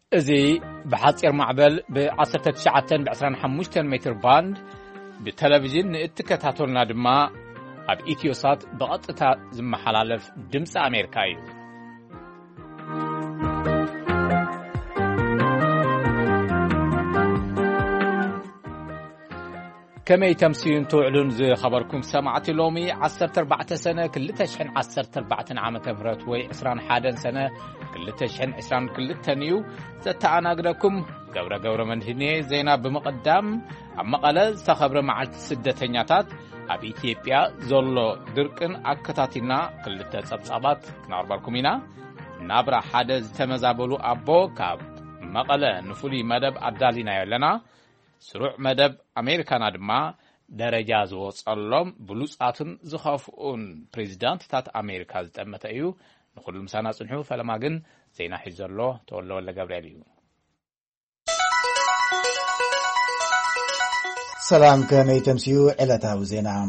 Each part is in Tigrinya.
ازي بحصير معبل ب19 ب25 متر باند بتلفزيون اتكتاتولنا دما اب ايتيوسات بقطتا زمحلالف دمص امريكا እዩ كمي تمسين توعلن زي خبركم سمعت لومي 14 سنة كل تشحن 14 عام تمرت وي 21 سنة كل تشحن 20 كل تنيو ستعنا قدكم قورة من هني زينا بمقدم عما قال استخبر معلت سدتنياتات اب ايتيوبيا زولو درقن اكتاتينا كل تصبصابات كناربالكم هنا نابرا حدث تمزابلو ابو كاب مقاله نفولي مدب ابدالينا يلنا سروع مدب أمريكا دما درجة زوصلهم بلوصاتن زخافون بريزيدنت تات أمريكا زتمت أيو نقول المسانا صنحو فلما جن زينا حجر له تقول له ولا جبريليو سلام كمي تمسيو علتاو زينا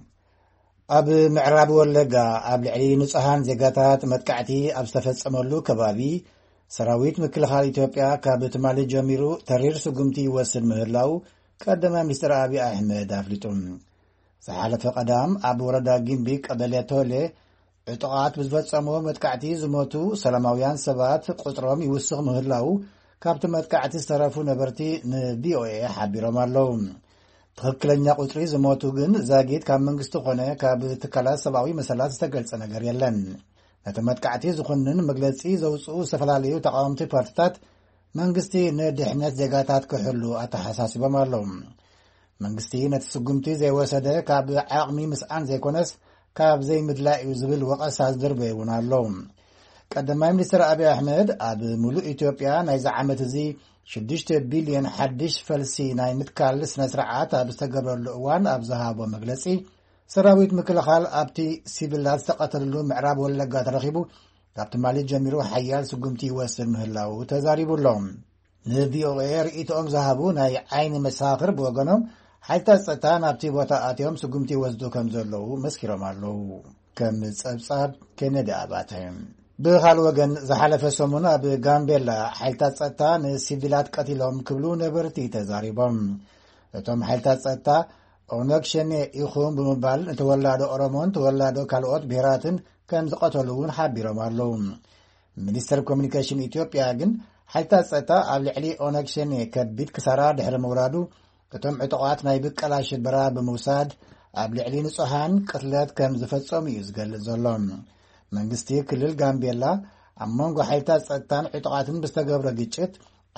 أب معراب ولقا أب العلي نصحان زيقاتات متكعتي أب استفزملو كبابي سراويت مكلخال إثيوبيا كابت مالي جميرو ترير سقمتي وسن مهلاو قدما مستر أبي أحمد أفلتون سحالة فقدام أبو ردا جنبيك أبليتولي اعتقات بزفتسمو متكعتي زموتو سلاماويان سبات قطرام يوسغ مهلاو كابت متكعتي استرافو نبرتي نبيوئي حابيرو مالو تخكلنيا قطري زموتو جن زاقيت كام منغستو خونه كابت كلا سباوي مسالات استقلت سنقر يلن نتمتكعتي زخنن مجلسي زوصو سفلاليو تقاومتي بارتات منغستي ندحنت زيغاتات كحلو اتحساسي بمالهم منغستي نتسقمتي زي وسده كاب عقمي مسعان زي كونس كاب زي مدلاء يزبل وقساس دربي ونالهم قدما مستر أبي أحمد أب ملو إثيوبيا نايز عامت زي 6 بليون حدش فلسي ناي متكالس نسرعات أب استقبر الأوان أب زهاب ومجلسي سراويت مكلخال أبتي سيبلات تقتلوا معراب ولقا ترخيبو كابت مالي جميرو حيال سقمتي وسن مهلاو تزاريبو اللهم نبيو غير إيتهم زهابو ناي عين مساخر بوغنهم حتى ستان أبتي بوطاقاتهم سقمتي وزدو كمزولو مسكرو مالو كم صبصاب كندي أباتهم بخال وغن زحلف سمونا بغامبيلا حتى ستان سيبلات قتلهم كبلو نبرتي تزاريبهم اتهم حتى ستان أونك شني يخون بمبال تولادو أورمون تولادو كالوت بيراتن كم زقتلون حابيرو مالهم منستر كوميونيكيشن إثيوبيا جن حتى ستا علي أونك شني كبيت كسرا دحر مورادو كتم عتقات نايب كلاش برا بموساد علي نصحان قتلات كم زفصم يزغل زلهم منغستي كلل غامبيلا امونغو حتى ستان عتقاتن بستغبر ግጭት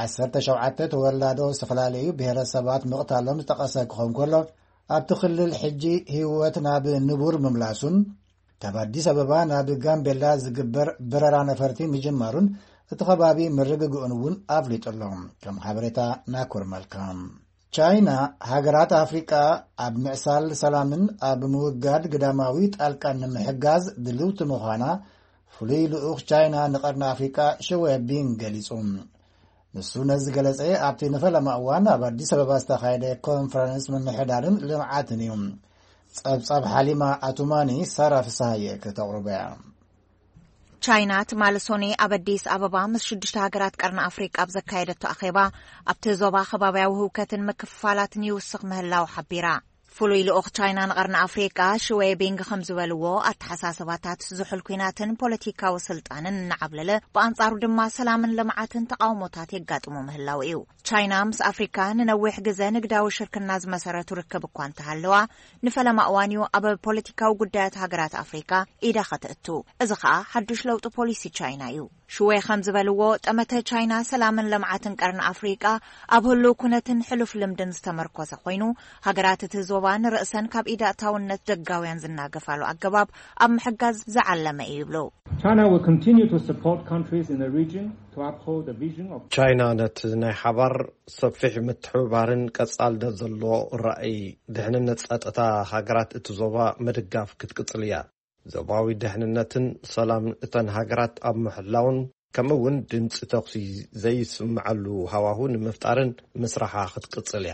17 تولادو استقلاليو بهرسبات مقتالهم تقساكهم كله أبتخلل حجي هيوتنا بالنبور مملاسون تبادي سببا ناب غامبيلا زغبر بررا نفرتي مجمرون تخبابي مرغغونون افليط اللهم كم خبرتا ناكور ملكام چاينا هاغرات افريقيا اب معسال سلامن اب موغاد قداماوي طالقان محغاز دلوت مخانا فليل اوخ چاينا نقرنا افريقيا شوي بين غليصوم نسونز غلصي ابتي نفلما وانا بادي سبب استخايده كونفرنس من حدارن لمعاتنيوم صبصب حليمه اتوماني صرف سايه كتقربا چاينا تمالسوني ابديس ابابا مس 6 هاغرات قرن افريقيا بزكايدتو اخيبا ابتي زوبا خبابياو هوكتن مكفالاتن يوسخ مهلاو حبيرا فلوي لأخ چاينا نقرن أفريقيا شوي بينغ خمزوالوو أتحساسباتات زحل كويناتن بوليتيكا وسلطانن نعبلله بأنصارو دما سلامن لمعاتن تقاوموتات يقاطمو مهلاو إيو چاينا مس أفريقيا ننويح غزا نقداو شركناز مسارتو ركب كوان تهالوا نفلا مأوانيو أبا بوليتيكا وقدايات هاقرات أفريقيا إيدا خطأتو إذخا حدوش لوطو بوليسي چاينا إيو شوي خمزوالوو تأمتا چاينا سلامن لمعاتن قرن أفريقيا أبهلو كونتن حلوف لمدن استمركوزا خوينو هاقرات تزوبا رأساً كاب إذا تاونت دقاوين زناقفالو أقباب أم حقاز زعلم إيبلو. China will continue to support countries in the region to uphold the vision of China نتناي حبر صفح متحوبارن كتصال دزلو رأي دهننت أتا هاقرات اتزوبا مدقاف كتقصليا زوباوي دهننتن سلام اتن هاقرات أب محلاون كمون دنس تقصي زي سمعلو هواهون مفتارن مسرحا كتقصليا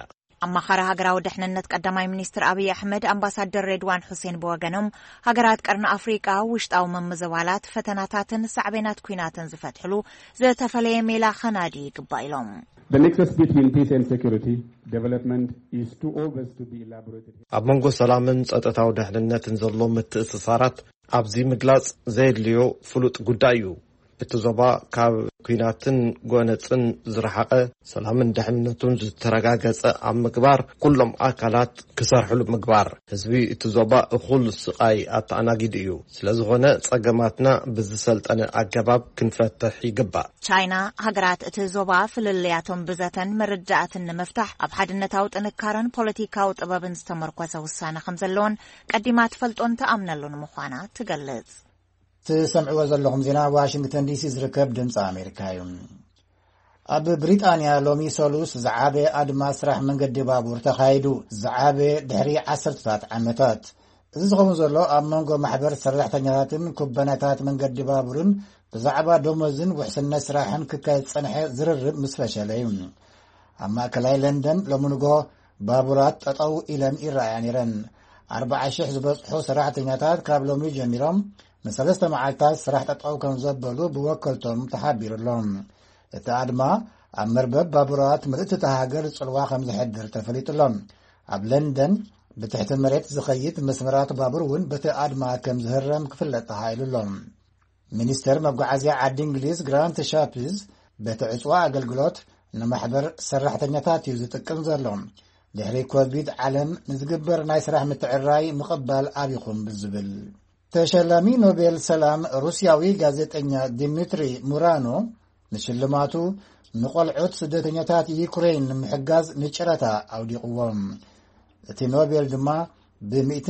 ኣማኻሪ ሃገራዊ ድሕንነት ቀዳማይ ሚኒስትር አብይ አሕመድ አምባሳደር ሬድዋን ሁሴን በወገኖም ሃገራት ቀርኒ አፍሪቃ ውሽጣዊ መምዘባላት ፈተናታትን ሳዕቤናት ኩናትን ዝፈትሕሉ ዝተፈለየ ሜላ ኸናዲ ይግባኢሎም The nexus between peace and security development is too obvious to be elaborated. ኣብ መንጎ ሰላምን ጸጥታዊ ድሕንነትን ዘሎ ምትእስሳራት ኣብዚ ምግላጽ ዘየድልዮ ፍሉጥ ጉዳይ እዩ እቲ ዞባ ካብ ኩናትን ጎነፅን ዝረሓቐ ሰላምን ድሕንነቱን ዝተረጋገጸ ኣብ ምግባር ኩሎም ኣካላት ክሰርሕሉ ምግባር ህዝቢ እቲ ዞባ እኹል ስቓይ ኣተኣናጊድ እዩ ስለዝኾነ ጸገማትና ብዝሰልጠነ ኣገባብ ክንፈትሕ ይግባእ ቻይና ሃገራት እቲ ዞባ ፍልልያቶም ብዘተን መረዳእትን ንምፍታሕ ኣብ ሓድነታዊ ጥንካረን ፖለቲካዊ ጥበብን ዝተመርኮሰ ውሳነ ከም ዘለዎን ቀዲማ ትፈልጦን ተኣምነሉን ምዃና ትገልጽ تسمعوا زلهم زنا واشنطن دي سي زركب دمص امريكا يوم اب بريطانيا لومي سولوس زعابه ادما سراح منقد بابور تخايدو زعابه دحري 10 عامات زغم زلو اب منغو محبر سرحتنياتن كوبناتات منقد بابورن بزعبا دومزن وحسن سراحن كتصنح زررب مسفشليم اما كلاي لندن لومنغو بابورات تطو الى ايران 4000 زبصحو سرحتنياتات كابلومي جميرهم مسلسة معالتات سراح تطعو كان زبالو بوكلتهم تحابير لهم التعادما مربب بابورات مدت تهاجر صلوا 5 حدر تفليت لهم اب لندن بتحت المريت زخيت مسمرات بابورون بتعادما كم زهرم كفلت تهايل لهم مينستر مقعزي عاد انجليز جرانت شابيز بتعصوا اقلقلوت نمحبر سرحتنياتات يوزتقن زلهم دحري كوفيد عالم نزقبر ناي سراح متعراي مقبل ابيخم بالزبل تشلامي نوبل سلام روسياوي غازيتኛ ديمتري مورانو نشلماتو نقلعت سدتنياتات يوكرين محجاز نچرتا اوديقوم تي نوبل دما ب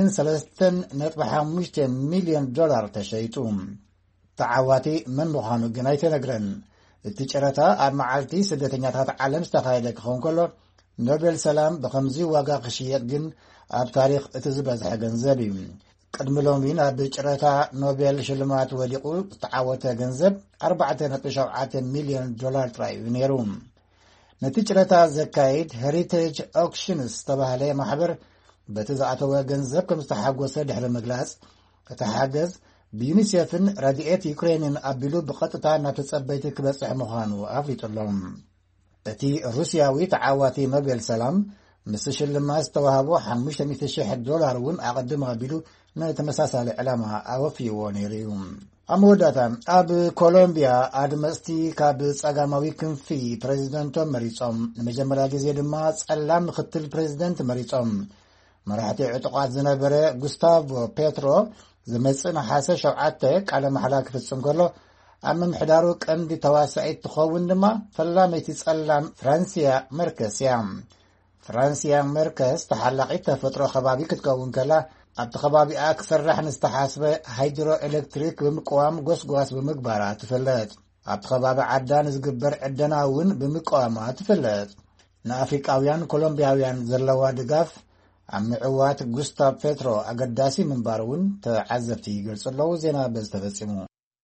203.5 مليون دولار تشيتوم تعواتي من مخانو جنايت نغرن التچرتا امعالتي سدتنياتات عالم استخايده كون كله نوبل سلام بخمزي واغا خشيت جن اب تاريخ اتزبازح ገንዘብي قدم لومين بچرتا نوبل شلمات وديقو تعاوته ገንዘብ 4.7 مليون دولار تراي نيروم نتيجرتا زكايد هريتاج اوكشنز تبعله محبر بتزعته ገንዘብ كم تحاغوسه دحر مغلاص كتحاجز بيونيسيفن راديات يوكرينن ابيلو بقطتا ناتصبيت كبصح مخانو افريطلهم اتي روسياوي تعاواتي نوبل سلام مسشلماس توهابو 500,000 دولار ون اقدمها بيلو نتمساسل علامه اوفي ونيريوم اموداتا اب كولومبيا ادمستي كاب صغاماوي كنفي بريزيدنت مريصوم مجمرا غزي دما صلام مختل بريزيدنت مريصوم مرحتي عطقات زنبره غوستافو بيترو زمصنا حاسه شوعته قال محلاك فصم كله امم حدارو قند تواسعيت تخون دما فلاميتي صلام فرانسيا مركزيام فرانسيا مركز تحلقت تفترو خبابي كتكون كلا اب خبابي اكثر رح نستحاسبه هيدرو الكتريك بمقوام غوسغواس بمغبارات تفلت اب خبابي عدان زغبر عدناون بمقوامات تفلت نافريقاويان كولومبياويان زلوا دغاف عمعوات غوستاف بيترو اقداسي منبارون تعزبتي يغلصلو زينا بزتفصمو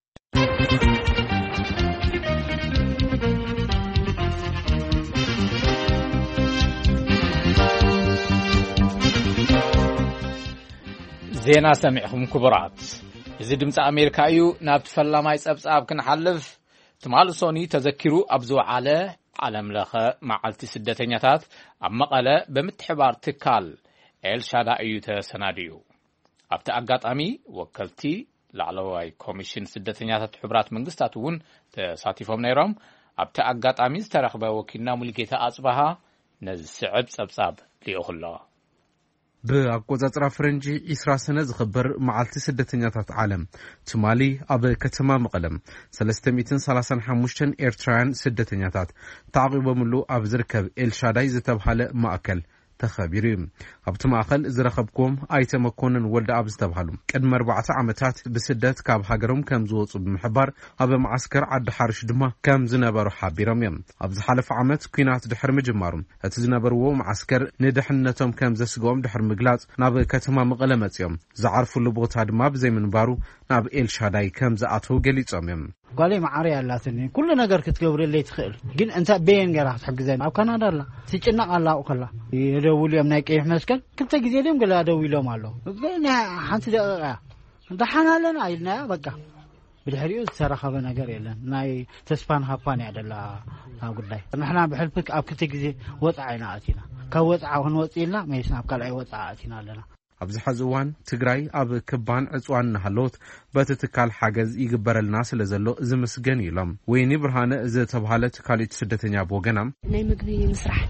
زينا سمعهم كبرات إذا دمت أمريكا يو نابت فلاماي سبساب كنحلف تمالسوني تذكروا أبزو على عالم لخا معالتي سدتنياتات أما قال بمتحبار تكال إل شادا أيوتا سناديو أبتا أقات أمي وكالتي لعلواي كوميشن سدتنياتات حبرات منقستاتون تساتيفهم نيرام أبتا أقات أمي سترخبا وكينا ملكيتا أصبها نزسعب سبساب ليأخلا بأقوزات فرنجي إسرا سنة زخبر معالتي سدتنياتات عالم تمالي أب كتما مقلم 335 إيرتران سدتنياتات تعقيب ملو أب زركب إل شاداي زتبحال مأكل تخابيريم أبت مأخل زرخبكم أيتم كونن ولد أب زتبحالهم قدم 4 عامات بسدت كاب هاجرهم كم زوص بمحبار أب معسكر عد حارش دما كم زنبرو حابيرم يم أب زحلف عامات كينات دحر مجمارم هتزنبرو معسكر ندحنتهم كم زسقوم دحر مقلاص ناب كتما مقلمت يم زعرفوا لبوت هاد ما بزي منبارو ناب إل شاداي كم زعتو قليصم يم قالي معري الله سنين كل نجار كتقبل اللي تخيل جن أنت بين جراح تحجزين أو كندا لا تيجينا الله وكلا يدور لي منك إيه مسكن كنت جزيلهم قال أدور لهم الله قلنا حنت ده حنا لنا عيدنا بقى بالحريق صراحة بنجار يلا ناي تسبان هاباني على الله أقول لي نحن بحلفك أب كنت جزي وضعنا أتينا كوضع ونوضعنا ما يسمع قال أي وضع أتينا لنا ኣብዚ ሕዚ እዋን ትግራይ ኣብ ክባን ዕፅዋን እናሃለወት በቲ ትካል ሓገዝ ይግበረልና ስለ ዘሎ ዝምስገን ኢሎም ወይኒ ብርሃነ ዝተባሃለት ካልኦት ስደተኛ ብወገና ናይ ምግቢ ምስራሕ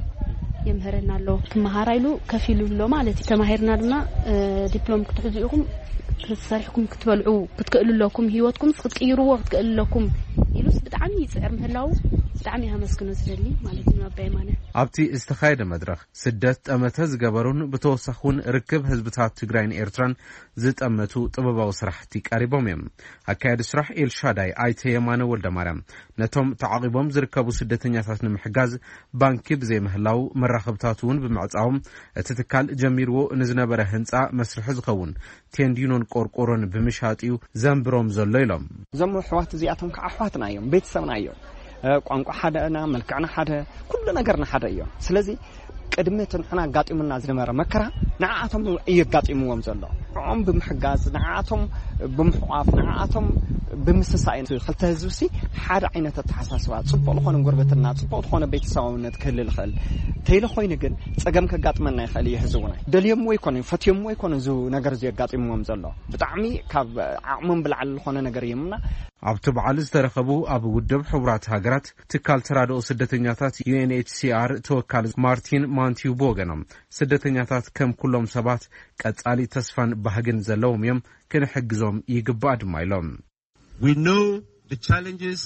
የምህረና ኣሎ ክመሃራይሉ ከፊሉ ብሎ ማለት ተማሂርና ድማ ዲፕሎም ክትሕዙኹም ክትሰርሕኩም ክትበልዑ ክትክእልለኩም ህይወትኩም ክትቀይሩዎ ክትክእልለኩም ኢሉስ ብጣዕሚ ይጽዕር ምህላው ብጣዕሚ ያመስግኖ ዝደሊ ማለት ነው አባይ ማነ ኣብቲ ዝተኻየደ መድረኽ ስደት ጠመተ ዝገበሩን ብተወሳኹን ርክብ ህዝብታት ትግራይን ኤርትራን ዝጠመቱ ጥበባዊ ስራሕቲ ቀሪቦም እዮም ኣካየዲ ስራሕ ኤልሻዳይ ኣይተ የማነ ወልደማርያም ነቶም ተዓቂቦም ዝርከቡ ስደተኛታት ንምሕጋዝ ባንኪ ብዘይ ምህላው መራኸብታት እውን ብምዕጻዎም እቲ ትካል ጀሚርዎ ንዝነበረ ህንጻ መስርሕ ዝኸውን ቴንዲኖን ቆርቆሮን ብምሻጥዩ ዘንብሮም ዘሎ ኢሎም ዘም ሕዋት እዚኣቶም ከዓ ሕዋትና እዮም ቤተሰብና እዮም ቋንቋ ሓደና መልክዕና ሓደ ኩሉ ነገርና ሓደ እዩ ስለዚ ቅድመት ንሕና ጋጢሙና ዝነበረ መከራ ንዓኣቶም ይጋጢሙዎም ዘሎ ኦም ብምሕጋዝ ንዓኣቶም ብምሕዋፍ ንዓኣቶም ብምስሳይን ክልተ ህዝብሲ ሓደ ዓይነት ተሓሳስባ ጽቡቕ ዝኾነ ጉርበትና ጽቡቕ ዝኾነ ቤተሰባውነት ክህልል ይኽእል ተይለ ኮይኑ ግን ጸገም ከጋጥመና ይኽእል ይህዝውና ደልዮም ወይ ኮነ ፈትዮም ወይ ኮነ ዙ ነገር ዝጋጢሙዎም ዘሎ ብጣዕሚ ካብ ዓቕሞም ብልዓል ዝኾነ ነገር ይምና ኣብቲ በዓል ዝተረኸቡ ኣብ ውድብ ሕቡራት ሃገራት ትካል ተራድኦ ስደተኛታት UNHCR ተወካል ማርቲን ማንቲው ቦገኖም ስደተኛታት ከም ኩሎም ሰባት ቀጻሊ ተስፋን ባህግን ዘለዎም እዮም ክንሕግዞም ይግባእ ድማ ኢሎም We know the challenges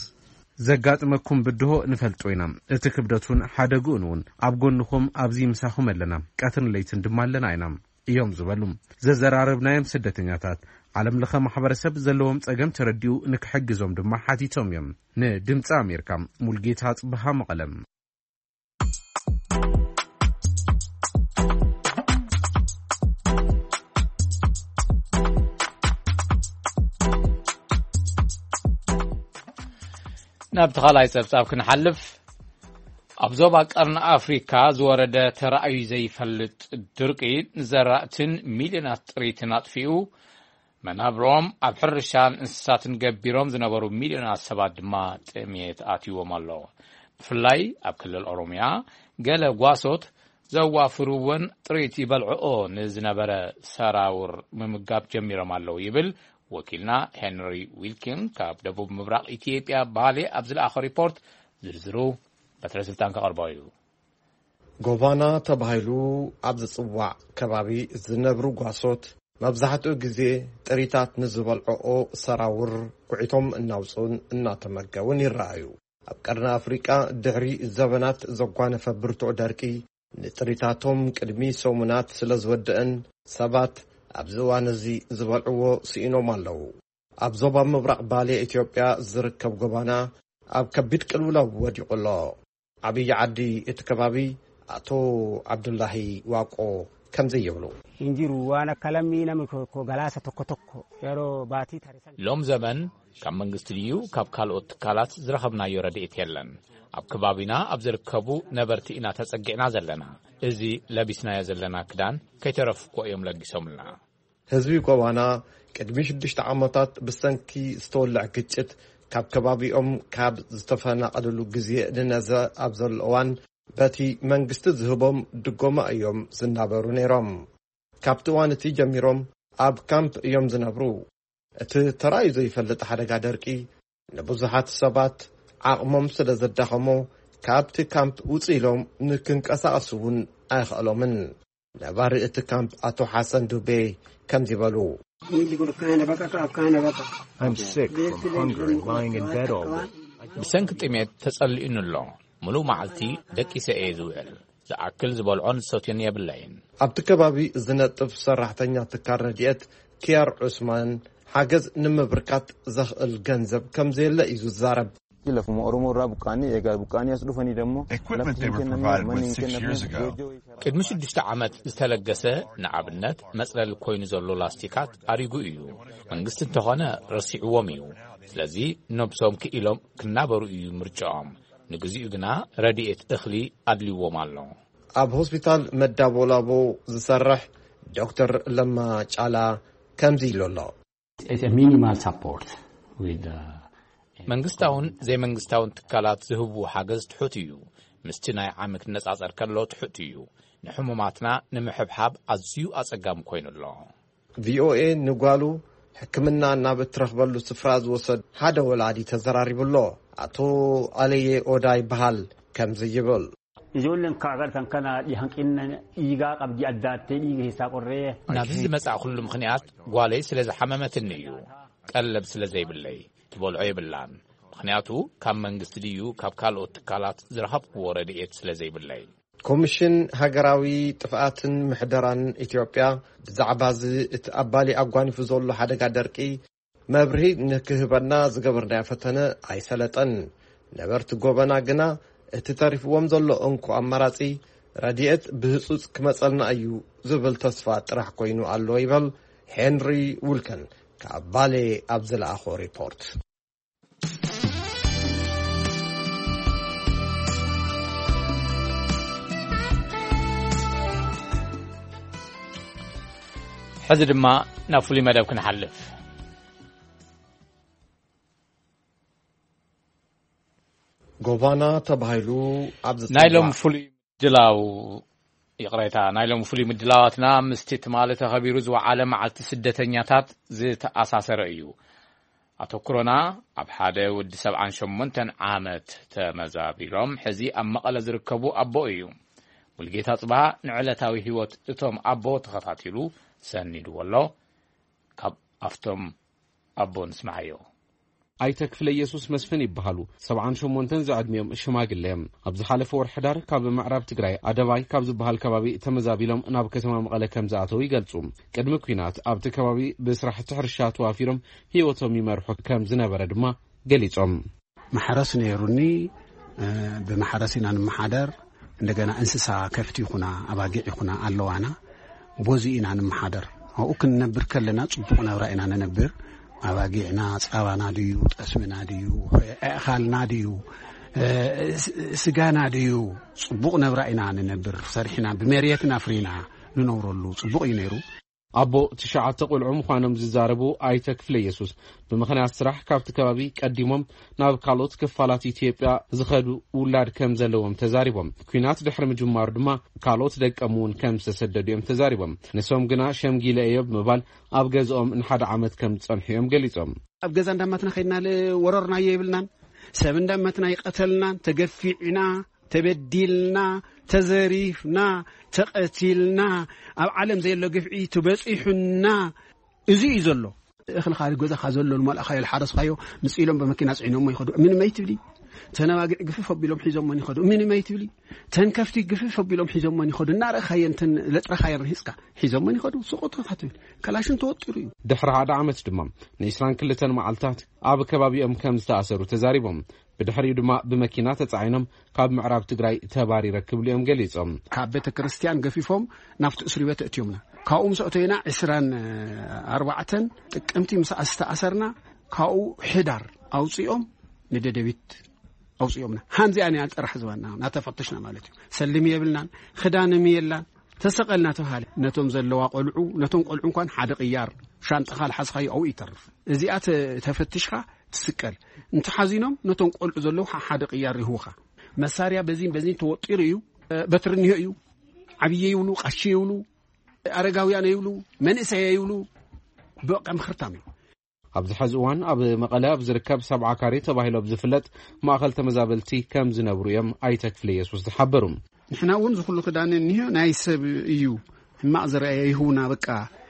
ዘጋጥመኩም ብድሆ ንፈልጦ ኢና እቲ ክብደቱን ሓደጉን እውን ኣብ ጎንኹም ኣብዚ ምሳኹም ኣለና ቀትን ለይትን ድማ ኣለና ኢና እዮም ዝበሉ ዘዘራረብናዮም ስደተኛታት ዓለም ለኸ ማሕበረሰብ ዘለዎም ጸገም ተረዲኡ ንክሕግዞም ድማ ሓቲቶም እዮም ንድምፂ ኣሜሪካ ሙልጌታ ጽብሃ መቐለም ናብ ተኻላይ ጸብጻብ ክንሓልፍ ኣብ ዞባ ቀርኒ ኣፍሪካ ዝወረደ ተራእዩ ዘይፈልጥ ድርቂ ንዘራእትን ሚልዮናት ጥሪትን ኣጥፊኡ መናብሮም ኣብ ሕርሻን እንስሳትን ገቢሮም ዝነበሩ ሚልዮናት ሰባት ድማ ጥሜት ኣትይዎም ኣሎ ብፍላይ ኣብ ክልል ኦሮሚያ ገለ ጓሶት ዘዋፍሩውን ጥሪት ይበልዕኦ ንዝነበረ ሰራውር ምምጋብ ጀሚሮም ኣለዉ ይብል ወኪልና ሄንሪ ዊልኪን ካብ ደቡብ ምብራቅ ኢትዮጵያ ባሌ ኣብ ዝለኣኸ ሪፖርት ዝርዝሩ በትረስልጣን ከቐርበው እዩ ጎባና ተባሂሉ ኣብ ዝጽዋዕ ከባቢ ዝነብሩ ጓሶት መብዛሕትኡ ግዜ ጥሪታት ንዝበልዕኦ ሰራውር ኩዒቶም እናውፁን እናተመገቡን ይረኣዩ ኣብ ቀርኒ ኣፍሪቃ ድሕሪ ዘበናት ዘጓነፈ ብርቱዕ ደርቂ ንጥሪታቶም ቅድሚ ሰሙናት ስለ ዝወድአን ሰባት ኣብዚ እዋን እዚ ዝበልዕዎ ስኢኖም ኣለዉ ኣብ ዞባ ምብራቅ ባሌ ኢትዮጵያ ዝርከብ ጎባና ኣብ ከቢድ ቅልውላው ወዲቑ ኣሎ ዓብዪ ዓዲ እቲ ከባቢ ኣቶ ዓብዱላሂ ዋቆ ከምዚ ይብሉ እንጂሩ ዋና ከለሚ ነምኮ ገላሰ ተኮተኮ ያሮ ባቲ ታሪሰን ሎም ዘመን ካብ መንግስቲ ድዩ ካብ ካልኦት ትካላት ዝረኸብናዮ ረድኤት የለን ኣብ ከባቢና ኣብ ዝርከቡ ነበርቲ ኢና ተጸጊዕና ዘለና እዚ ለቢስናዮ ዘለና ክዳን ከይተረፍኮ እዮም ለጊሶምልና ህዝቢ ጎባና ቅድሚ 6 ዓመታት ብሰንኪ ዝተወልዕ ግጭት ካብ ከባቢኦም ካብ ዝተፈናቐልሉ ግዜ ንነዘ ኣብ ዘሎ እዋን በቲ መንግስቲ ዝህቦም ድጎማ እዮም ዝነበሩ ነይሮም ካብቲ እዋን እቲ ጀሚሮም ኣብ ካምፕ እዮም ዝነብሩ እቲ ተራእዩ ዘይፈልጥ ሓደጋ ደርቂ ንብዙሓት ሰባት ዓቕሞም ስለ ዘዳኸሞ ካብቲ ካምፕ ውፅኢሎም ንክንቀሳቐሱ እውን ኣይኽእሎምን ነባሪ እቲ ካምፕ አቶ ሐሰን ዱቤ ከምዚ በሉ I'm sick from hunger and lying in bed all day. ብሰንኪ ጥሜት ተጸሊኡን ኣሎ ሙሉእ መዓልቲ ደቂሰ እየ ዝውዕል ዝኣክል ዝበልዖን ዝሰትዮን የብለይን ኣብቲ ከባቢ ዝነጥፍ ሰራሕተኛ ትካል ረድኤት ኪያር ዑስማን ሓገዝ ንምብርካት ዘኽእል ገንዘብ ከምዘየለ እዩ ዝዛረብ they were provided with 6 years ago. ቅድሚ 6 ዓመት ዝተለገሰ ንኣብነት መጽለል ኮይኑ ዘሎ ላስቲካት ኣሪጉ እዩ መንግስቲ እንተኾነ ረሲዕዎም እዩ ስለዚ ነብሶም ክኢሎም ክናበሩ እዩ ምርጫኦም ንግዚኡ ግና ረድኤት እኽሊ ኣድልይዎም ኣሎ ኣብ ሆስፒታል መዳቦላቦ ዝሰርሕ ዶክተር ለማ ጫላ ከምዚ ኢሎሎ It's a minimal support with መንግስታውን ዘይመንግስታውን ትካላት ዝህቡ ሓገዝ ትሑት እዩ ምስቲ ናይ ዓመት ነጻጸር ከሎ ትሑት እዩ ንሕሙማትና ንምሕብሓብ ኣዝዩ ኣጸጋም ኮይኑሎ ቪኦኤ ንጓሉ ሕክምና ናብ እትረኽበሉ ስፍራ ዝወሰድ ሓደ ወላዲ ተዘራሪቡሎ ኣቶ ኣለየ ኦዳይ በሃል ከምዚ ይብል ijoolleen kaagartan kana dhihanqinna dhiigaa qabdi addaatee dhiiga isaa qorree ናብዚ መጻእ ኩሉ ምኽንያት ጓለይ ስለ ዝሓመመትኒ እዩ ቀለብ ስለ ዘይብለይ ትበልዖ ይብላን ምኽንያቱ ካብ መንግስቲ ድዩ ካብ ካልኦት ትካላት ዝረኸብክዎ ረድኤት ስለ ዘይብለይ ኮሚሽን ሃገራዊ ጥፍኣትን ምሕደራን ኢትዮጵያ ብዛዕባ እቲ ኣባሊ ኣጓኒፉ ዘሎ ሓደጋ ደርቂ መብርሂ ንክህበና ዝገበርናዮ ፈተነ ኣይሰለጠን ነበርቲ ጎበና ግና እቲ ተሪፍዎም ዘሎ እንኩ ኣማራጺ ረድኤት ብህጹጽ ክመጸልና እዩ ዝብል ተስፋ ጥራሕ ኮይኑ ኣሎ ይብል ሄንሪ ውልከን ካብ ባሌ ኣብ ዝለኣኾ ሪፖርት ሕዚ ድማ ናብ ፍሉይ መደብ ክንሓልፍ ጎባና ተባሂሉ ኣብ ናይሎም ፍሉይ ድላው ይቕሬታ ናይሎም ፍሉይ ምድላዋትና ምስቲ ትማለ ተኸቢሩ ዝወዓለ መዓልቲ ስደተኛታት ዝተኣሳሰረ እዩ ኣተኩሮና ኣብ ሓደ ወዲ 78 ዓመት ተመዛቢሎም ሕዚ ኣብ መቐለ ዝርከቡ ኣቦ እዩ ሙልጌታ ጽባህ ንዕለታዊ ህይወት እቶም ኣቦ ተኸታቲሉ ሰኒድዎ ኣሎ ካብ ኣፍቶም ኣቦ ንስማዓዮ ኣይተ ክፍለ ኢየሱስ መስፍን ይበሃሉ 78 ዝዕድሚኦም ሽማግለም ኣብ ዝሓለፈ ወር ሕዳር ካብ ምዕራብ ትግራይ ኣደባይ ካብ ዝበሃል ከባቢ ተመዛቢሎም ናብ ከተማ መቐለ ከም ዝኣተው ይገልጹ ቅድሚ ኩናት ኣብቲ ከባቢ ብስራሕቲ ሕርሻ ተዋፊሮም ህይወቶም ይመርሑ ከም ዝነበረ ድማ ገሊጾም ማሕረስ ነይሩኒ ብማሕረሲና ንመሓደር እንደገና እንስሳ ከፍቲ ይኹና ኣባጊዕ ይኹና ኣለዋና ቦዚ ኢና ንመሓደር ኣብኡ ክንነብር ከለና ጽቡቕ ነብራ ኢና ነነብር ኣባጊዕና ጻባና ድዩ ጠስምና ድዩ ኣኻልና ድዩ ስጋና ድዩ ጽቡቕ ነብራ ኢና ነነብር ሰርሒና ብመሬትና ፍሪና ንነብረሉ ጽቡቕ እዩ ነይሩ ኣቦ ትሽዓተ ቆልዑ ምዃኖም ዝዛረቡ ኣይተ ክፍለ ኢየሱስ ብምኽንያት ስራሕ ካብቲ ከባቢ ቀዲሞም ናብ ካልኦት ክፋላት ኢትዮጵያ ዝኸዱ ውላድ ከም ዘለዎም ተዛሪቦም ኩናት ድሕሪ ምጅማሩ ድማ ካልኦት ደቀም እውን ከም ዝተሰደዱ እዮም ተዛሪቦም ንሶም ግና ሸምጊለ እዮ ብምባል ኣብ ገዝኦም ንሓደ ዓመት ከም ዝጸንሑ እዮም ገሊጾም ኣብ ገዛ እንዳማትና ኸይድና ወረርና ይብልናን ሰብ እንዳማትና ይቀተልናን ተገፊዕና ተበዲልና ተዘሪፍና ተቀቲልና ኣብ ዓለም ዘየሎ ግፍዒ ተበጽሑና እዚ እዩ ዘሎ እኽል ኻሊ ገዛ ኻዘሎ መልኣኻዮ ሓረስኻዮ ምጽኢሎም በመኪና ጽዒኖም ይኸዱ ምን ማይትብሊ ተነባግዕ ግፍፍ ኣቢሎም ሒዞም ይኸዱ ምን ማይትብሊ ተንከፍቲ ግፍፍ ኣቢሎም ሒዞም ይኸዱ ናረኻየንተን ለጥረኻየን ሂስካ ሒዞም ይኸዱ ስቆት ኻትብል ከላሽን ተወጢሩ እዩ ድሕሪ ሓደ ዓመት ድማ ን22 መዓልታት ኣብ ከባቢኦም ከም ዝተኣሰሩ ተዛሪቦም ብድሕሪኡ ድማ ብመኪና ተጻዒኖም ካብ ምዕራብ ትግራይ ተባሪ ረክብሉ እዮም ገሊጾም ካብ ቤተ ክርስቲያን ገፊፎም ናብቲ እስሪ ቤት እትዮምና ካብኡ ምስእቶይና 24 ጥቅምቲ ምስ ኣስተኣሰርና ካብኡ ሕዳር ኣውጽኦም ንደደቢት ኣውጽኦምና ሃንዚኣን ጥራሕ ዝባና ናተፈተሽና ማለት እዩ ሰልሚ የብልናን ክዳንም የላን ተሰቀልና ተባሃለ ነቶም ዘለዋ ቆልዑ ነቶም ቆልዑ እንኳን ሓደ ቅያር ሻንጣ ካልሓስኻዮ ኣው ይተርፍ እዚኣት ተፈትሽኻ ትስቀል እንተ ሓዚኖም ነቶም ቆልዑ ዘለዉ ሓደ ቅያር ይሁኻ መሳርያ በዚን ተወጢሩ እዩ በትርኒዮ እዩ ዓብየ ይብሉ ቃሽ ይብሉ ኣረጋውያን ይብሉ መንእሰይ ይብሉ በቃ ምኽርታም እዩ ኣብዚ ሕዚ እዋን ኣብ መቐለ ኣብ ዝርከብ 70 ካሬ ተባሂሉ ዝፍለጥ ማእኸል ተመዛበልቲ ከም ዝነብሩ እዮም ኣይተ ክፍለ ኢየሱስ ዝሓበሩ ንሕና እውን ዝኹሉ ክዳን እንሂ ናይ ሰብ እዩ ሕማቕ ዝረአየ ይሁና በቃ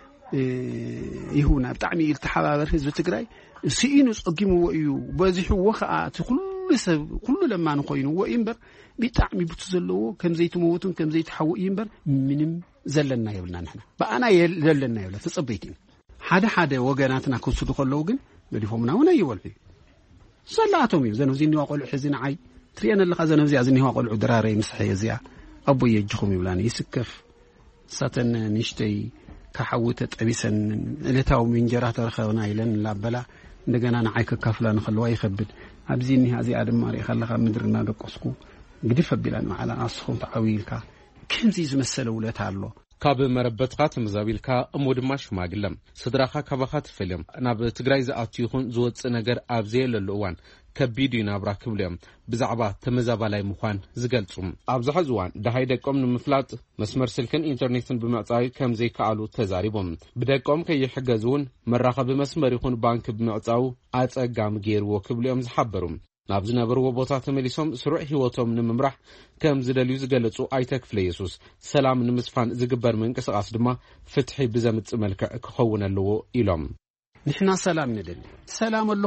ይሁና ብጣዕሚ ዝተሓባበር ህዝቢ ትግራይ ሲኢኑ ጸጊምዎ እዩ በዚሕዎ ከዓ ኩሉ ሰብ ኩሉ ለማን ኮይኑዎ እምበር ብጣዕሚ ብቱ ዘለዎ ከም ዘይትመውቱን ከም ዘይትሓው እምበር ምንም ዘለና ይብልና ንሕና በአና ዘለና ይብላ ተጸበይት ሓደ ወገናትና ክወስዱ ከለው ግን መዲፎምና ሆነ ይወልፊ صلاتهم زنوزيني وقولوا حزين عي ترينا اللي خزنا زي عزني وقولوا دراري مسحي زيا أبو يجخم يبلاني يسكف ساتن نشتي كحوتت أبيسن لتاو من جرات رخونا إلين لابلا ndegana na ay ka kafla na xalwa يخبد abzini hazi adam mari khalaqa midrna gaqosku ግድፈ ቢላን ማዓላ አስኹም ተዓዊልካ ከምዚ ዝመሰለ ውለት ኣሎ ካብ መረበትካ ተመዛቢልካ እሞ ድማ ሽማግለም ስድራኻ ካባኻ ትፈልም ናብ ትግራይ ዝኣትዩኹን ዝወጽ ነገር ኣብ ዘየለሉዋን ከቢዱ ይናብራ ክብለም ብዛዕባ ተመዛባላይ ምዃን ዝገልጹ ኣብዛሕ ዝዋን ደሃይ ደቆም ንምፍላጥ መስመር ስልክን ኢንተርኔትን ብምዕጻይ ከም ዘይከኣሉ ተዛሪቦም ብደቆም ከይሕገዙን መራኸቢ መስመር ይኹን ባንክ ብምዕጻው ኣጸጋም ገይርዎ ክብለም ዝሓበሩ ናብ ዝነበርዎ ቦታ ተመሊሶም ስሩዕ ህይወቶም ንምምራሕ ከም ዝደልዩ ዝገለጹ ኣይተክፍለ ኢየሱስ ሰላም ንምስፋን ዝግበር መንቀሳቐስ ድማ ፍትሒ ብዘምጽእ መልክዕ ክኸውን ኣለዎ ኢሎም ንሕና ሰላም ንደሊ ሰላም ኣሎ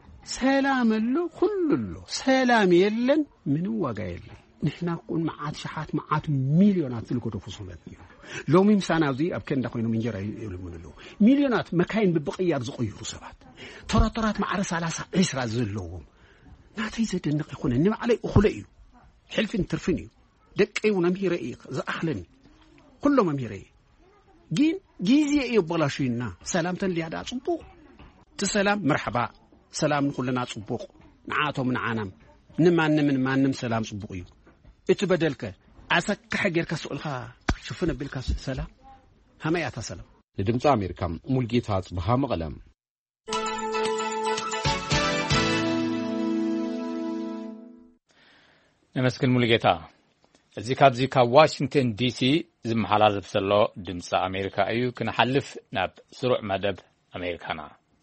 ሰላም የለን ምንም ዋጋ የለን ንሕና ኩን መዓት ሸሓት መዓት ሚልዮናት ዝልጎደፉ ሰበት እዩ ሎሚ ምሳና እዚ ኣብ ከንዳ ኮይኖም እንጀራ ይልሙንሉ ሚልዮናት መካይን ብብቕያር ዝቆይሩ ሰባት ተራተራት ማዕረ 30 20 ዘለዎም ناتي زدنق يكون اني علي اخلئ حلف ترفني دقي ونميري زاخلني كله مميري جين جيزي يبلاشينا سلامتن لي هذا صبوق تسلام مرحبا سلام كلنا صبوق نعاتو من عانم نمن مانم سلام صبوق يو اتبدلك اسك حجرك سؤالها شوفنا بالك سلام هميات سلام لدمص امريكا مولجيت صبها مقلم نمسكن مولجيتا እዚ ካብዚ ካብ ዋሽንግተን ዲሲ ዝመሓላለፍ ዘሎ ድምፂ ኣሜሪካ እዩ ክንሓልፍ ናብ ስሩዕ መደብ ኣሜሪካና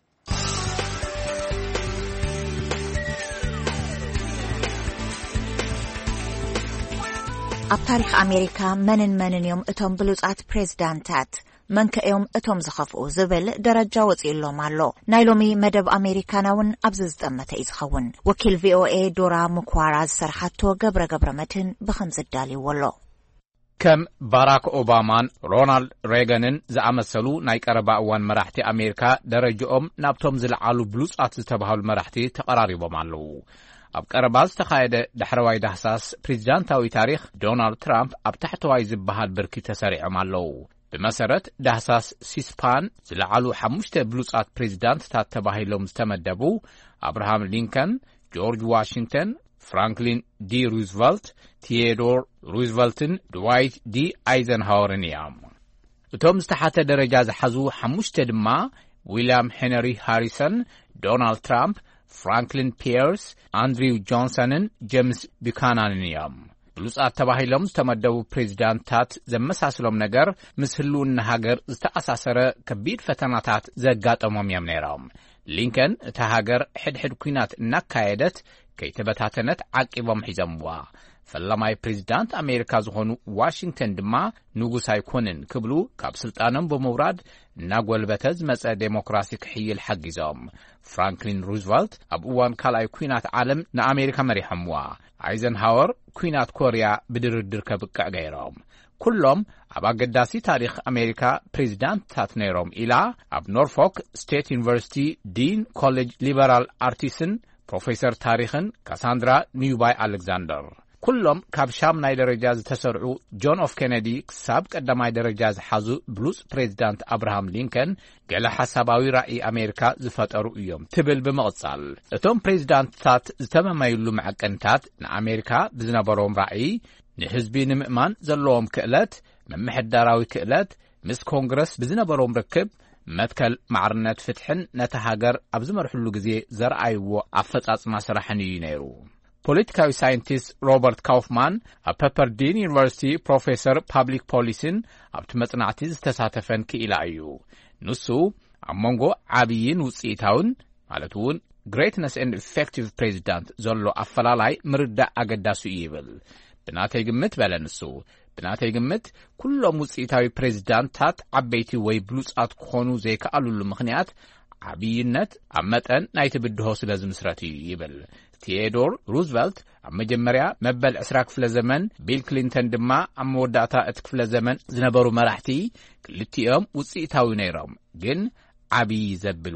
ኣብ ታሪኽ ኣሜሪካ መንን እዮም እቶም ብሉጻት ፕሬዝዳንታት መንከኦም እቶም ዝኸፍኡ ዝብል ደረጃ ወፂሎም ኣሎ ናይ ሎሚ መደብ ኣሜሪካናውን ኣብዚ ዝጠመተ እዩ ዝኸውን ወኪል ቪኦኤ ዶራ ምኳራ ዝሰርሓቶ ገብረ መድህን ብኸምዚ ዳልይዎ ኣሎ ከም ባራክ ኦባማን ሮናልድ ሬገንን ዝኣመሰሉ ናይ ቀረባ እዋን መራሕቲ ኣሜሪካ ደረጃኦም ናብቶም ዝለዓሉ ብሉጻት ዝተባሃሉ መራሕቲ ተቐራሪቦም ኣለዉ ኣብ ቀረባ ዝተኻየደ ዳሕረዋይ ዳህሳስ ፕሬዝዳንታዊ ታሪኽ ዶናልድ ትራምፕ ኣብ ታሕተዋይ ዝበሃል ብርኪ ተሰሪዖም ኣለዉ بمسارات دهساس سيسبان زلعلو حموشته بلوصات بريزيدانتات تباهيلوم استمدبو ابراهام لينكن جورج واشنطن فرانكلين دي روزفلت تيودور روزفلتن دوايت دي ايزنهاورنيام اتوم استحاته درجه زحزو حموشته دما ويليام هنري هاريسون دونالد ترامب فرانكلين بيرس اندريو جونسون جيمس بيكانانيام بلوصات تباهيلوم استمدبو بريزيدانتات زمساسلوم ነገር ምስሉን ሀገር ዝተኣሳሰረ ከቢድ ፈተናታት ዘጋጠሞም ነይሮም ሊንከን እታ ሀገር ሕድሕድ ኩናት እናካየደት ከይተበታተነት ዓቂቦም ሒዘምዋ ፈላማይ ፕሬዝዳንት ኣሜሪካ ዝኾኑ ዋሽንግተን ድማ ንጉስ ኣይኮንን ክብሉ ካብ ስልጣኖም በመውራድ እናጎልበተ ዝመፀ ዴሞክራሲ ክሕይል ሓጊዞም ፍራንክሊን ሩዝቨልት ኣብ እዋን ካልኣይ ኩናት ዓለም ንኣሜሪካ መሪሖምዋ አይዘንሃወር ኩናት ኮሪያ ብድርድር ከብቅዕ ገይሮም ኩሎም ኣብ ኣገዳሲ ታሪኽ ኣሜሪካ ፕሬዝዳንትታት ነይሮም ኢላ ኣብ ኖርፎክ ስቴት ዩኒቨርሲቲ ዲን ኮሌጅ ሊበራል አርቲስን ፕሮፌሰር ታሪኽን ካሳንድራ ኒውባይ አሌክዛንደር ኩሎም ካብ ሻም ናይ ደረጃ ዝተሰርዑ ጆን ኦፍ ኬነዲ ክሳብ ቀዳማይ ደረጃ ዝሓዙ ብሉጽ ፕሬዝዳንት አብርሃም ሊንከን ገለ ሓሳባዊ ራእይ ኣሜሪካ ዝፈጠሩ እዮም ትብል ብምቕጻል እቶም ፕሬዝዳንትታት ዝተመማይሉ መዐቀንታት ንኣሜሪካ ብዝነበሮም ራእይ ንህዝቢ ንምእማን ዘለዎም ክእለት መምሕዳራዊ ክእለት ምስ ኮንግረስ ብዝነበሮም ርክብ መትከል ማዕርነት ፍትሕን ነታ ሃገር ኣብ ዝመርሕሉ ግዜ ዘርኣይዎ ኣፈጻጽማ ስራሕን እዩ ነይሩ ፖለቲካዊ ሳይንቲስት ሮበርት ካውፍማን ኣብ ፔፐርዲን ዩኒቨርሲቲ ፕሮፌሰር ፓብሊክ ፖሊሲን ኣብቲ መጽናዕቲ ዝተሳተፈን ክኢላ እዩ ንሱ ኣብ መንጎ ዓብይን ውፅኢታውን ማለት እውን ግሬትነስ ኤንድ ኢፌክቲቭ ፕሬዚዳንት ዘሎ ኣፈላላይ ምርዳእ ኣገዳሲ እዩ ይብል ብናተይ ግምት በለ ንሱ ብናተይ ግምት ኩሎም ውፅኢታዊ ፕሬዝዳንትታት ዓበይቲ ወይ ብሉጻት ክኾኑ ዘይከኣሉሉ ምኽንያት ዓብይነት ኣብ መጠን ናይቲ ብድሆ ስለ ዝምስረት እዩ ይብል ቲዮዶር ሩዝቨልት ኣብ መጀመርያ መበል 20 ክፍለ ዘመን ቢል ክሊንተን ድማ ኣብ መወዳእታ እቲ ክፍለ ዘመን ዝነበሩ መራሕቲ ክልቲኦም ውፅኢታዊ ነይሮም ግን ዓብይ ዘብል ወይ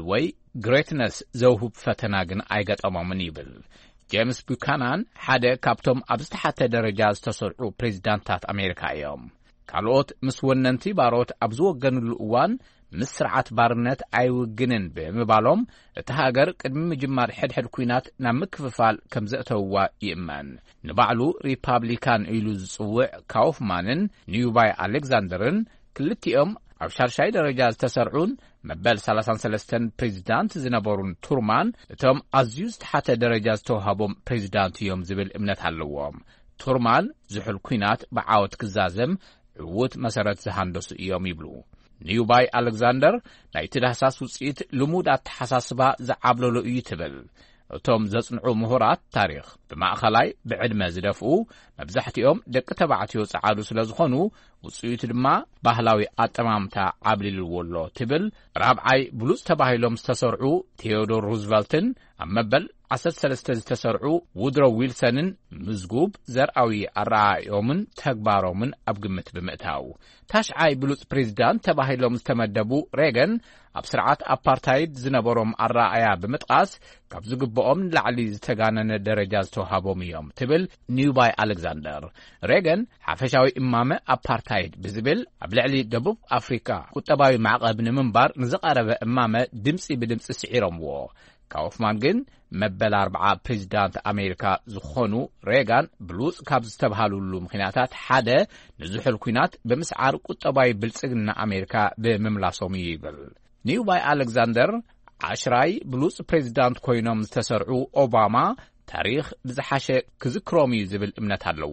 ግሬትነስ ዘውሁብ ፈተና ግን ኣይገጠሞምን ይብል ጄምስ ቡካናን ሓደ ካብቶም ኣብ ዝተሓተ ደረጃ ዝተሰርዑ ፕሬዚዳንታት ኣሜሪካ እዮም ካልኦት ምስ ወነንቲ ባሮት ኣብ ዝወገንሉ እዋን ምስ ስርዓት ባርነት ኣይውግንን ብምባሎም እቲ ሃገር ቅድሚ ምጅማር ሕድሕድ ኩናት ናብ ምክፍፋል ከም ዘእተውዋ ይእመን ንባዕሉ ሪፓብሊካን ኢሉ ዝጽውዕ ካውፍማንን ኒውባይ ኣሌክዛንደርን ክልቲኦም ኣብ ሻርሻይ ደረጃ ዝተሰርዑን መበል 33 ፕሬዚዳንት ዝነበሩን ቱርማን እቶም ኣዝዩ ዝተሓተ ደረጃ ዝተዋሃቦም ፕሬዚዳንት እዮም ዝብል እምነት ኣለዎም ቱርማን ዝሑል ኩናት ብዓወት ክዛዘም ዕውት መሰረት ዝሃንደሱ እዮም ይብሉ ኒውባይ ኣሌክዛንደር ናይቲ ዳህሳስ ውፅኢት ልሙድ ኣተሓሳስባ ዝዓብለሉ እዩ ትብል እቶም ዘጽንዑ ምሁራት ታሪኽ ብማእኸላይ ብዕድመ ዝደፍኡ መብዛሕትኦም ደቂ ተባዕትዮ ጸዓዱ ስለ ዝኾኑ ውፅኢቱ ድማ ባህላዊ ኣጠማምታ ዓብሊልዎሎ ትብል ራብዓይ ብሉጽ ተባሂሎም ዝተሰርዑ ቴዎዶር ሩዝቨልትን ኣብ መበል 13 ዝተሰርዑ ውድሮ ዊልሰንን ምዝጉብ ዘርአዊ ኣረኣዮምን ተግባሮምን ኣብ ግምት ብምእታው ታሽዓይ ብሉጽ ፕሬዚዳንት ተባሂሎም ዝተመደቡ ሬገን ኣብ ስርዓት ኣፓርታይድ ዝነበሮም ኣረኣያ ብምጥቃስ ካብ ዝግብኦም ንላዕሊ ዝተጋነነ ደረጃ ዝተዋሃቦም እዮም ትብል ኒውባይ ኣሌክዛንደር ሬገን ሓፈሻዊ እማመ ኣፓርታይድ ብዝብል ኣብ ልዕሊ ደቡብ ኣፍሪካ ቁጠባዊ ማዕቐብ ንምንባር ንዝቐረበ እማመ ድምፂ ብድምፂ ስዒሮምዎ ካውፍማን ግን መበል 40 ፕሬዚዳንት ኣሜሪካ ዝኾኑ ሬጋን ብሉጽ ካብ ዝተባሃሉሉ ምኽንያታት ሓደ ንዝሑል ኩናት ብምስዓር ቁጠባዊ ብልጽግና ኣሜሪካ ብምምላሶም ይብል ኒውባይ ኣሌክዛንደር ዓሽራይ ብሉጽ ፕሬዚዳንት ኮይኖም ዝተሰርዑ ኦባማ ታሪኽ ብዝሓሸ ክዝክሮም እዩ ዝብል እምነት ኣለዋ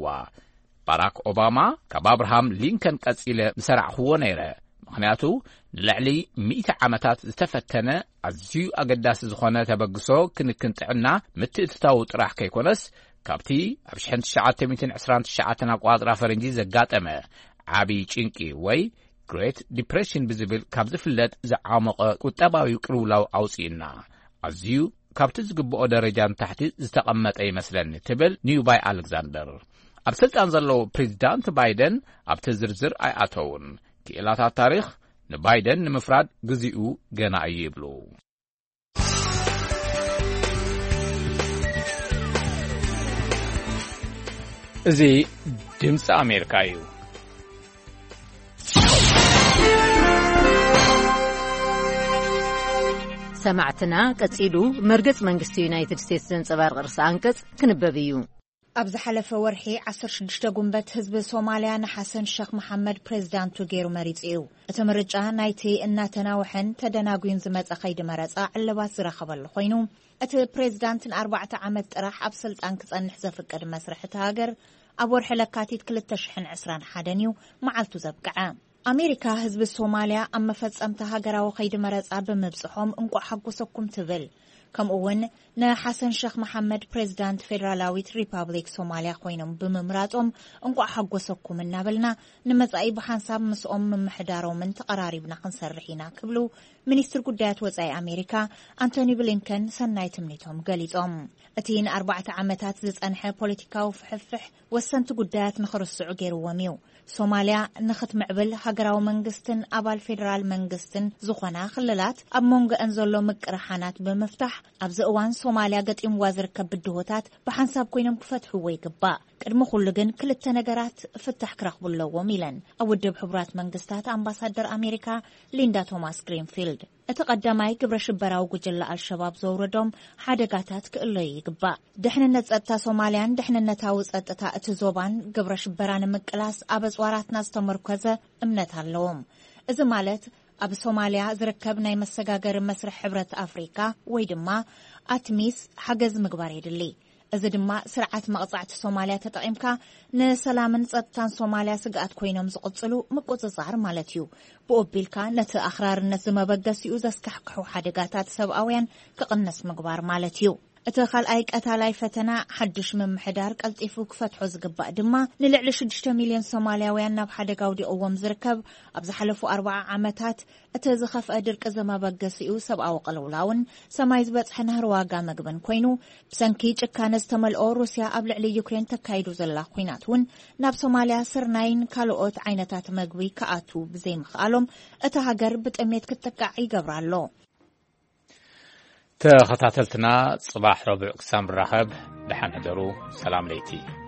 ባራክ ኦባማ ካብ አብርሃም ሊንከን ቀጺለ ዝሰርዕኽዎ ነይረ ምኽንያቱ ንልዕሊ 100 ዓመታት ዝተፈተነ ኣዝዩ ኣገዳሲ ዝኾነ ተበግሶ ክንክን ጥዕና ምትእትታው ጥራሕ ከይኮነስ ካብቲ ኣብ 1929 ኣቋጥራ ፈረንጂ ዘጋጠመ ዓብይ ጭንቂ ወይ ግሬት ዲፕሬሽን ብዝብል ካብ ዝፍለጥ ዝዓመቐ ቁጠባዊ ቅልውላው ኣውፂእና ኣዝዩ ካብቲ ዝግብኦ ደረጃን ታሕቲ ዝተቐመጠ ይመስለኒ ትብል ኒውባይ ኣሌክዛንደር ኣብ ስልጣን ዘለዎ ፕሬዚዳንት ባይደን ኣብቲ ዝርዝር ኣይኣተውን ክእላታት ታሪኽ ንባይደን ንምፍራድ ግዚኡ ገና እዩ ይብሉ እዚ ድምፂ ኣሜሪካ እዩ ሰማዕትና ቀጺሉ መርገጽ መንግስቲ ዩናይትድ ስቴትስ ዘንጸባርቕ ርእሰ አንቀጽ ክንበብ እዩ ኣብ ዝሓለፈ ወርሒ 16 ጉንበት ህዝቢ ሶማልያ ንሓሰን ሼክ መሐመድ ፕሬዝዳንቱ ገይሩ መሪጽ እዩ እቲ ምርጫ ናይቲ እናተናውሐን ተደናጉን ዝመጸ ኸይዲ መረጻ ዕልባት ዝረኸበሉ ኮይኑ እቲ ፕሬዝዳንት ን4 ዓመት ጥራሕ ኣብ ስልጣን ክጸንሕ ዘፍቀድ መስርሕ እቲ ሃገር ኣብ ወርሒ ለካቲት 2021 እዩ መዓልቱ ዘብቅዐ ኣሜሪካ ህዝቢ ሶማልያ ኣብ መፈጸምቲ ሃገራዊ ኸይዲ መረጻ ብምብጽሖም እንቋ ሓጎሰኩም ትብል ከምኡውን ንሓሰን ሼክ መሐመድ ፕሬዝዳንት ፌደራላዊት ሪፐብሊክ ሶማልያ ኮይኖም ብምምራጾም እንቋ ሓጎሰኩም እናበልና ንመጻኢ ብሓንሳብ ምስኦም ምምሕዳሮምን ተቐራሪብና ክንሰርሕ ኢና ክብሉ ሚኒስትር ጉዳያት ወጻኢ ኣሜሪካ አንቶኒ ብሊንከን ሰናይ ትምኒቶም ገሊጾም እቲ ን4 ዓመታት ዝጸንሐ ፖለቲካዊ ፍሕፍሕ ወሰንቲ ጉዳያት ንኽርስዑ ገይርዎም እዩ ሶማልያ ንኽትምዕብል ሃገራዊ መንግስትን ኣባል ፌደራል መንግስትን ዝኾና ክልላት ኣብ መንጎአን ዘሎ ምቅርሓናት ብምፍታሕ ኣብዚ እዋን ሶማልያ ገጢምዋ ዝርከብ ብድሆታት ብሓንሳብ ኮይኖም ክፈትሕዎ ይግባእ ቅድሚ ኩሉ ግን ክልተ ነገራት ፍታሕ ክረኽቡ ኣለዎም ኢለን ኣብ ውድብ ሕቡራት መንግስታት ኣምባሳደር ኣሜሪካ ሊንዳ ቶማስ ግሪንፊልድ እቲ ቀዳማይ ግብረ ሽበራዊ ጉጅለ አልሸባብ ዘውረዶም ሓደጋታት ክእለዩ ይግባእ ድሕንነት ጸጥታ ሶማልያን ድሕንነታዊ ጸጥታ እቲ ዞባን ግብረ ሽበራ ንምቅላስ ኣብ ኣጽዋራትና ዝተመርኮዘ እምነት ኣለዎም እዚ ማለት ኣብ ሶማልያ ዝርከብ ናይ መሰጋገሪ መስርሕ ሕብረት ኣፍሪካ ወይ ድማ ኣትሚስ ሓገዝ ምግባር ይድሊ እዚ ድማ ስርዓት መቕጻዕቲ ሶማልያ ተጠቒምካ ንሰላምን ጸጥታን ሶማልያ ስግኣት ኮይኖም ዝቕጽሉ ምቁጽጻር ማለት እዩ ብኦቢልካ ነቲ ኣኽራርነት ዝመበገሲኡ ዘስካሕክሑ ሓደጋታት ሰብኣውያን ክቕነስ ምግባር ማለት እዩ እቲ ካልኣይ ቀታላይ ፈተና ሓድሽ ምምሕዳር ቀልጢፉ ክፈትሖ ዝግባእ ድማ ንልዕሊ 6 ሚልዮን ሶማልያውያን ናብ ሓደጋ ውዲቕዎም ዝርከብ ኣብ ዝሓለፉ 40 ዓመታት እቲ ዝኸፍአ ድርቂ ዘመበገሲኡ ሰብኣዊ ቅልውላውን ሰማይ ዝበጽሐ ነህሪ ዋጋ መግብን ኮይኑ ብሰንኪ ጭካነ ዝተመልኦ ሩስያ ኣብ ልዕሊ ዩክሬን ተካይዱ ዘላ ኩናት እውን ናብ ሶማልያ ስርናይን ካልኦት ዓይነታት መግቢ ከኣቱ ብዘይምኽኣሎም እቲ ሃገር ብጥሜት ክትጠቃዕ ይገብራ ኣሎ ተኸታተልትና ጽባሕ ረቡዕ ክሳብ ንራኸብ ደሓን ሕደሩ ሰላም ለይቲ